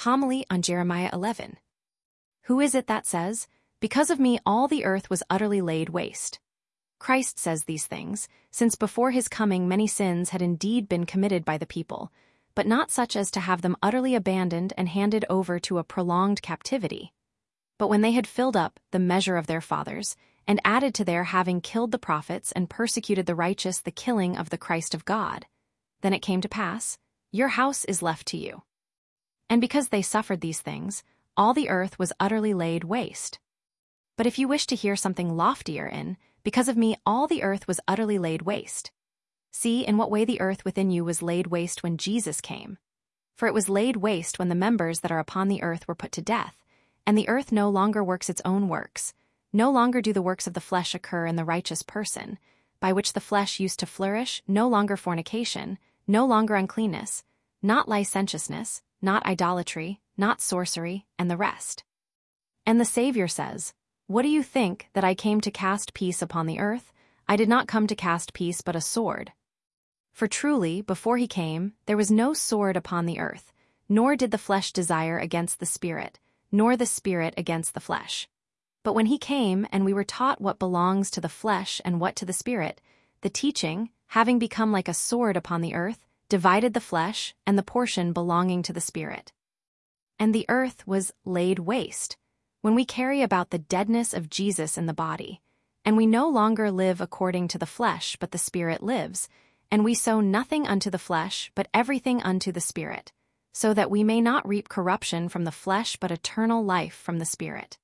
homily on Jeremiah 11. Who is it that says, "Because of me all the earth was utterly laid waste"? Christ says these things, since before his coming many sins had indeed been committed by the people, but not such as to have them utterly abandoned and handed over to a prolonged captivity. But when they had filled up the measure of their fathers, and added to their having killed the prophets and persecuted the righteous the killing of the Christ of God, then it came to pass, your house is left to you. And because they suffered these things, all the earth was utterly laid waste. But if you wish to hear something loftier because of me all the earth was utterly laid waste. See in what way the earth within you was laid waste when Jesus came. For it was laid waste when the members that are upon the earth were put to death, and the earth no longer works its own works, no longer do the works of the flesh occur in the righteous person, by which the flesh used to flourish, no longer fornication, no longer uncleanness, not licentiousness, not idolatry, not sorcery, and the rest. And the Savior says, "What do you think, that I came to cast peace upon the earth? I did not come to cast peace but a sword." For truly, before he came, there was no sword upon the earth, nor did the flesh desire against the spirit, nor the spirit against the flesh. But when he came, and we were taught what belongs to the flesh and what to the spirit, the teaching, having become like a sword upon the earth, divided the flesh and the portion belonging to the spirit. And the earth was laid waste, when we carry about the deadness of Jesus in the body, and we no longer live according to the flesh, but the Spirit lives, and we sow nothing unto the flesh, but everything unto the Spirit, so that we may not reap corruption from the flesh, but eternal life from the Spirit.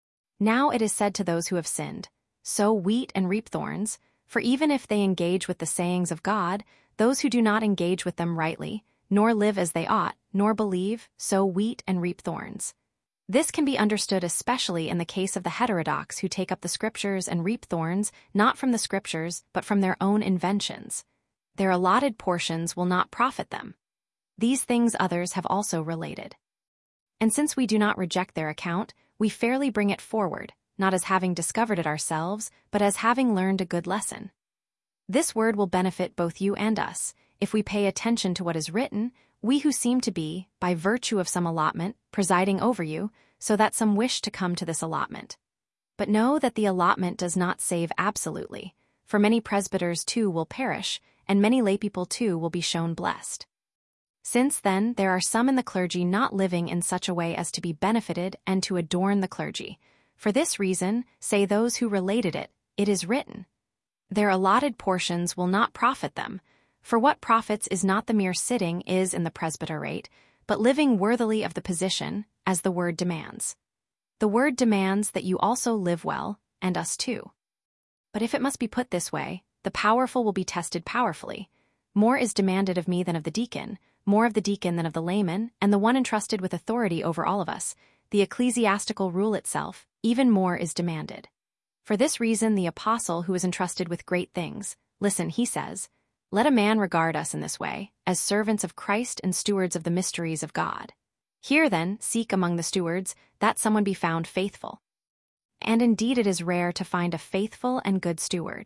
Now it is said to those who have sinned, sow wheat and reap thorns, for even if they engage with the sayings of God, those who do not engage with them rightly, nor live as they ought, nor believe, sow wheat and reap thorns. This can be understood especially in the case of the heterodox who take up the Scriptures and reap thorns, not from the Scriptures, but from their own inventions. Their allotted portions will not profit them. These things others have also related. And since we do not reject their account, we fairly bring it forward, not as having discovered it ourselves, but as having learned a good lesson. This word will benefit both you and us, if we pay attention to what is written, we who seem to be, by virtue of some allotment, presiding over you, so that some wish to come to this allotment. But know that the allotment does not save absolutely, for many presbyters too will perish, and many laypeople too will be shown blessed. Since then there are some in the clergy not living in such a way as to be benefited and to adorn the clergy. For this reason, say those who related it, it is written, "Their allotted portions will not profit them, for what profits is not the mere sitting is in the presbyterate, but living worthily of the position, as the word demands. The word demands that you also live well, and us too. But if it must be put this way, the powerful will be tested powerfully. More is demanded of me than of the deacon, more of the deacon than of the layman, and the one entrusted with authority over all of us, the ecclesiastical rule itself, even more is demanded. For this reason the apostle who is entrusted with great things, listen, he says, let a man regard us in this way, as servants of Christ and stewards of the mysteries of God. Here then, seek among the stewards, that someone be found faithful. And indeed it is rare to find a faithful and good steward.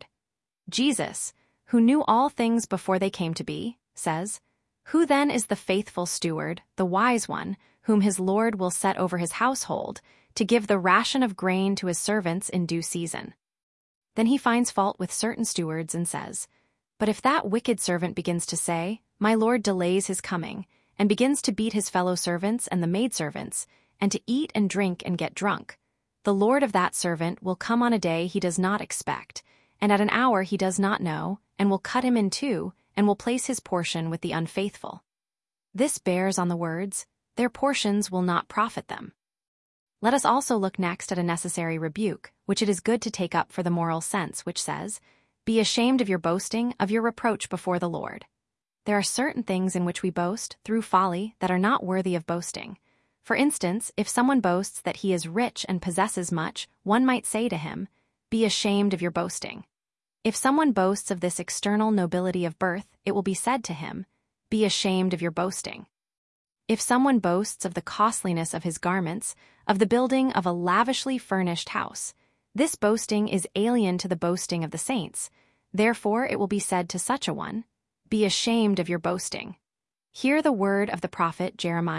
Jesus, who knew all things before they came to be, says, "Who then is the faithful steward, the wise one, whom his Lord will set over his household, to give the ration of grain to his servants in due season?" Then he finds fault with certain stewards and says, "But if that wicked servant begins to say, 'My Lord delays his coming,' and begins to beat his fellow servants and the maidservants, and to eat and drink and get drunk, the Lord of that servant will come on a day he does not expect, and at an hour he does not know, and will cut him in two, and will place his portion with the unfaithful." This bears on the words, "Their portions will not profit them." Let us also look next at a necessary rebuke, which it is good to take up for the moral sense, which says, "Be ashamed of your boasting, of your reproach before the Lord." There are certain things in which we boast, through folly, that are not worthy of boasting. For instance, if someone boasts that he is rich and possesses much, one might say to him, "Be ashamed of your boasting." If someone boasts of this external nobility of birth, it will be said to him, "Be ashamed of your boasting." If someone boasts of the costliness of his garments, of the building of a lavishly furnished house, this boasting is alien to the boasting of the saints. Therefore it will be said to such a one, "Be ashamed of your boasting." Hear the word of the prophet Jeremiah,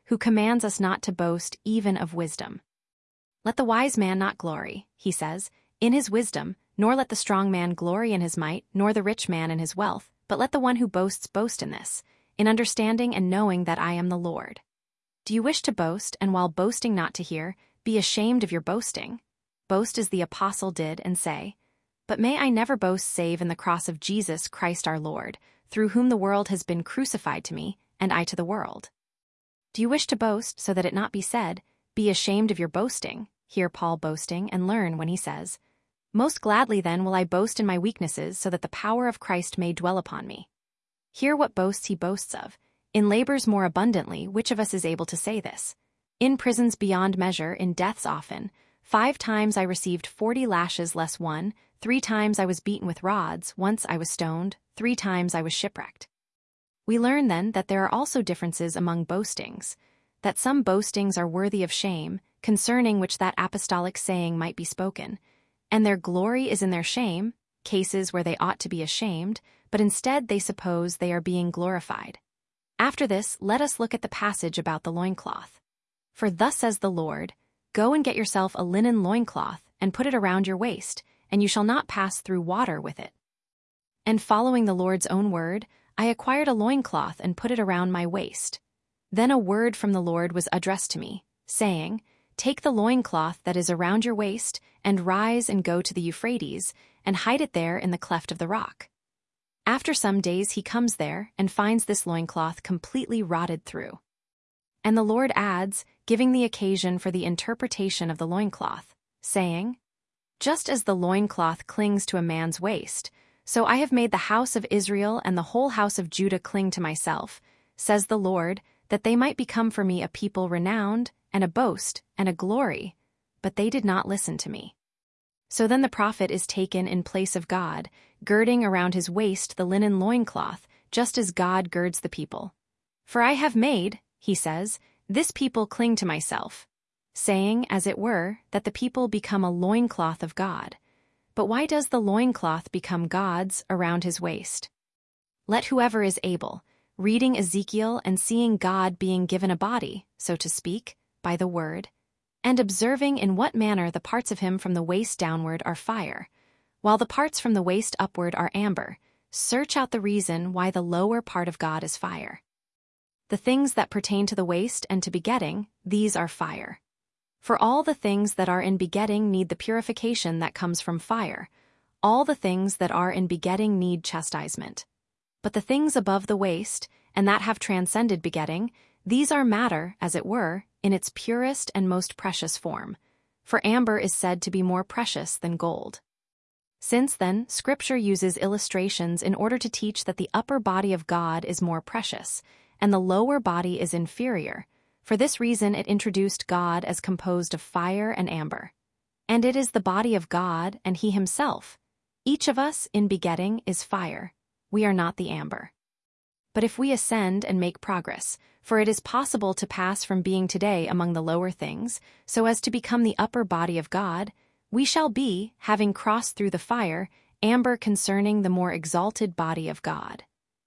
who commands us not to boast even of wisdom. Let the wise man not glory, he says, in his wisdom, nor let the strong man glory in his might, nor the rich man in his wealth, but let the one who boasts boast in this, in understanding and knowing that I am the Lord. Do you wish to boast, and while boasting not to hear, be ashamed of your boasting? Boast as the apostle did, and say, But may I never boast save in the cross of Jesus Christ our Lord, through whom the world has been crucified to me, and I to the world. Do you wish to boast so that it not be said, Be ashamed of your boasting? Hear Paul boasting, and learn when he says, Most gladly then will I boast in my weaknesses, so that the power of Christ may dwell upon me. Hear what boasts he boasts of. In labors more abundantly, which of us is able to say this? In prisons beyond measure, in deaths often. 5 times I received 40 lashes less one, 3 times I was beaten with rods, once I was stoned, 3 times I was shipwrecked. We learn then that there are also differences among boastings, that some boastings are worthy of shame, concerning which that apostolic saying might be spoken, and their glory is in their shame, cases where they ought to be ashamed, but instead they suppose they are being glorified. After this, let us look at the passage about the loincloth. For thus says the Lord, Go and get yourself a linen loincloth, and put it around your waist, and you shall not pass through water with it. And following the Lord's own word, I acquired a loincloth and put it around my waist. Then a word from the Lord was addressed to me, saying, Take the loincloth that is around your waist, and rise and go to the Euphrates, and hide it there in the cleft of the rock. After some days he comes there, and finds this loincloth completely rotted through. And the Lord adds, giving the occasion for the interpretation of the loincloth, saying, Just as the loincloth clings to a man's waist, so I have made the house of Israel and the whole house of Judah cling to myself, says the Lord, that they might become for me a people renowned, and a boast, and a glory, but they did not listen to me. So then the prophet is taken in place of God, girding around his waist the linen loincloth, just as God girds the people. For I have made, he says, this people cling to myself, saying, as it were, that the people become a loincloth of God. But why does the loincloth become God's around his waist? Let whoever is able, reading Ezekiel and seeing God being given a body, so to speak, by the word, and observing in what manner the parts of him from the waist downward are fire, while the parts from the waist upward are amber, search out the reason why the lower part of God is fire. The things that pertain to the waist and to begetting, these are fire. For all the things that are in begetting need the purification that comes from fire. All the things that are in begetting need chastisement. But the things above the waist, and that have transcended begetting, these are matter, as it were, in its purest and most precious form. For amber is said to be more precious than gold. Since then, Scripture uses illustrations in order to teach that the upper body of God is more precious, and the lower body is inferior. For this reason it introduced God as composed of fire and amber. And it is the body of God and he himself. Each of us, in begetting, is fire. We are not the amber. But if we ascend and make progress, for it is possible to pass from being today among the lower things, so as to become the upper body of God, we shall be, having crossed through the fire, amber concerning the more exalted body of God.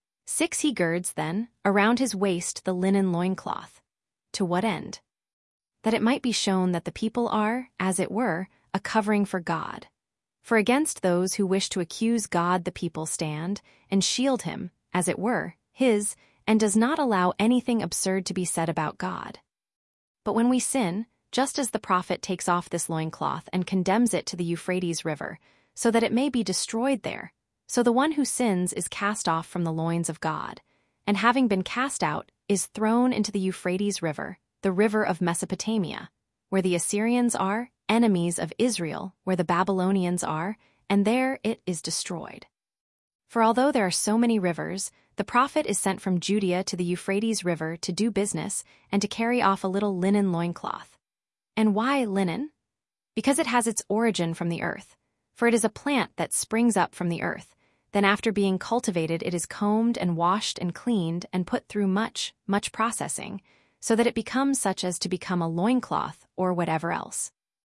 6 He girds, then, around his waist the linen loincloth. To what end? That it might be shown that the people are, as it were, a covering for God. For against those who wish to accuse God the people stand, and shield him, as it were, his, and does not allow anything absurd to be said about God. But when we sin, just as the prophet takes off this loincloth and condemns it to the Euphrates River, so that it may be destroyed there, so the one who sins is cast off from the loins of God, and having been cast out, is thrown into the Euphrates River, the river of Mesopotamia, where the Assyrians are, enemies of Israel, where the Babylonians are, and there it is destroyed. For although there are so many rivers, the prophet is sent from Judea to the Euphrates River to do business and to carry off a little linen loincloth. And why linen? Because it has its origin from the earth, for it is a plant that springs up from the earth. Then after being cultivated it is combed and washed and cleaned and put through much processing, so that it becomes such as to become a loincloth or whatever else.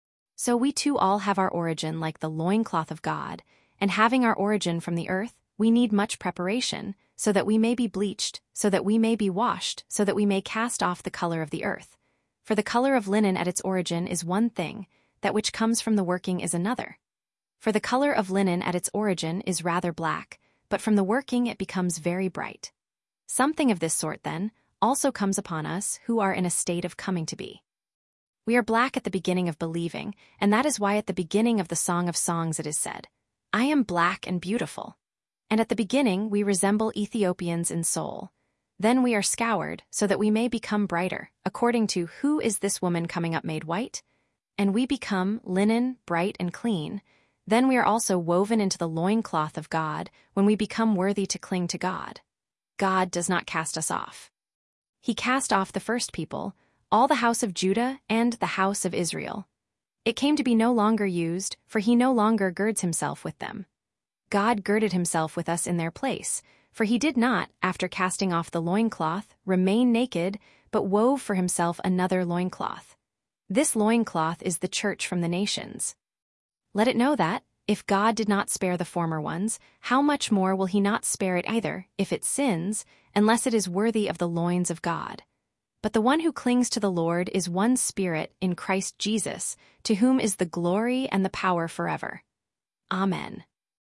So we too all have our origin like the loincloth of God, and having our origin from the earth, we need much preparation, so that we may be bleached, so that we may be washed, so that we may cast off the color of the earth. For the color of linen at its origin is one thing, that which comes from the working is another. For the color of linen at its origin is rather black, but from the working it becomes very bright. Something of this sort, then, also comes upon us who are in a state of coming to be. We are black at the beginning of believing, and that is why at the beginning of the Song of Songs it is said, I am black and beautiful. And at the beginning we resemble Ethiopians in soul. Then we are scoured, so that we may become brighter, according to who is this woman coming up made white? And we become linen, bright and clean. Then we are also woven into the loincloth of God, when we become worthy to cling to God. God does not cast us off. He cast off the first people, all the house of Judah and the house of Israel. It came to be no longer used, for he no longer girds himself with them. God girded himself with us in their place, for he did not, after casting off the loincloth, remain naked, but wove for himself another loincloth. This loincloth is the church from the nations. Let it know that, if God did not spare the former ones, how much more will he not spare it either, if it sins, unless it is worthy of the loins of God. But the one who clings to the Lord is one spirit in Christ Jesus, to whom is the glory and the power forever. Amen.